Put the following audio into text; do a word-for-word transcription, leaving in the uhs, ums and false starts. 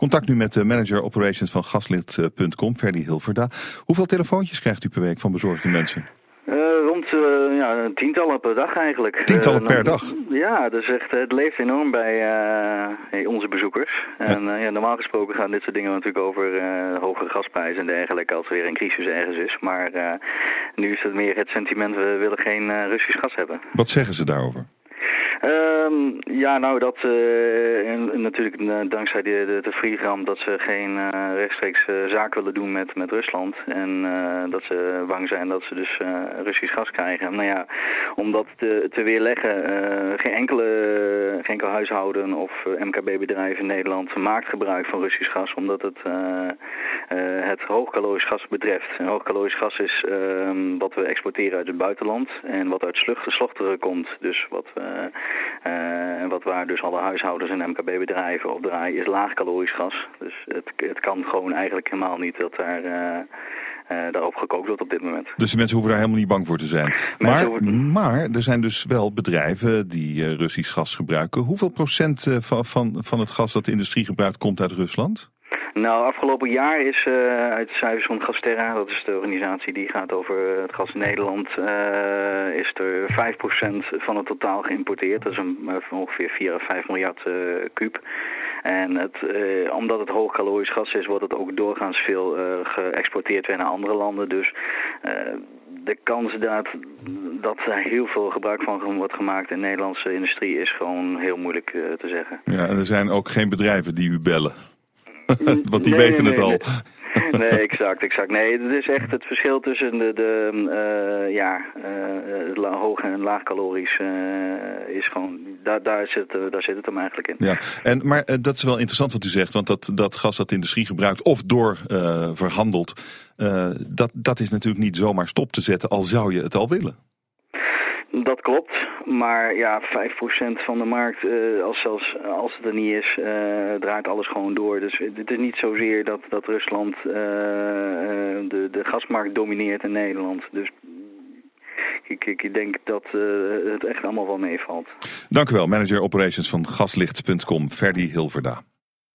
Contact nu met de manager operations van gaslicht punt com, Ferdy Hilverda. Hoeveel telefoontjes krijgt u per week van bezorgde mensen? Uh, rond uh, ja, tientallen per dag eigenlijk. Tientallen uh, per dag? Ja, dus echt, het leeft enorm bij uh, onze bezoekers. En uh, ja, normaal gesproken gaan dit soort dingen natuurlijk over uh, hogere gasprijzen en dergelijke als er weer een crisis ergens is. Maar uh, nu is het meer het sentiment, we willen geen uh, Russisch gas hebben. Wat zeggen ze daarover? Um, ja, nou dat uh, en, natuurlijk uh, dankzij de, de, de Freegram dat ze geen uh, rechtstreeks uh, zaak willen doen met, met Rusland. En uh, dat ze bang zijn dat ze dus uh, Russisch gas krijgen. Nou ja, om dat te, te weerleggen, uh, geen, enkele, geen enkel huishouden of uh, M K B-bedrijf in Nederland maakt gebruik van Russisch gas. Omdat het, uh, uh, het hoogkalorisch gas betreft. En hoogkalorisch gas is uh, wat we exporteren uit het buitenland. En wat uit slochteren komt. Dus wat we... Uh, wat waar dus alle huishoudens en M K B-bedrijven op draaien is laagkalorisch gas. Dus het, het kan gewoon eigenlijk helemaal niet dat daar, uh, uh, daarop gekookt wordt op dit moment. Dus de mensen hoeven daar helemaal niet bang voor te zijn. Maar, hoeven... maar er zijn dus wel bedrijven die uh, Russisch gas gebruiken. Hoeveel procent uh, van, van, van het gas dat de industrie gebruikt komt uit Rusland? Nou, afgelopen jaar is uh, uit de cijfers van Gasterra, dat is de organisatie die gaat over het gas in Nederland, uh, is er vijf procent van het totaal geïmporteerd. Dat is een, uh, ongeveer vier à vijf miljard uh, kuub. En het, uh, omdat het hoogkalorisch gas is, wordt het ook doorgaans veel uh, geëxporteerd weer naar andere landen. Dus uh, de kans dat, dat er heel veel gebruik van wordt gemaakt in de Nederlandse industrie is gewoon heel moeilijk uh, te zeggen. Ja, en er zijn ook geen bedrijven die u bellen. Want die nee, weten nee, het al. Nee, nee, exact, exact. Nee, het is echt het verschil tussen de, de uh, ja, uh, hoog en laag calorisch uh, is gewoon, daar, daar, zit, uh, daar zit het hem eigenlijk in. Ja, en, maar uh, dat is wel interessant wat u zegt, want dat, dat gas dat de industrie gebruikt of door uh, verhandelt, uh, dat, dat is natuurlijk niet zomaar stop te zetten, al zou je het al willen. Dat klopt, maar ja, vijf procent van de markt, uh, als, zelfs, als het er niet is, uh, draait alles gewoon door. Dus het is niet zozeer dat, dat Rusland uh, de, de gasmarkt domineert in Nederland. Dus ik, ik denk dat uh, het echt allemaal wel meevalt. Dank u wel, manager operations van gaslicht punt com, Ferdy Hilverda.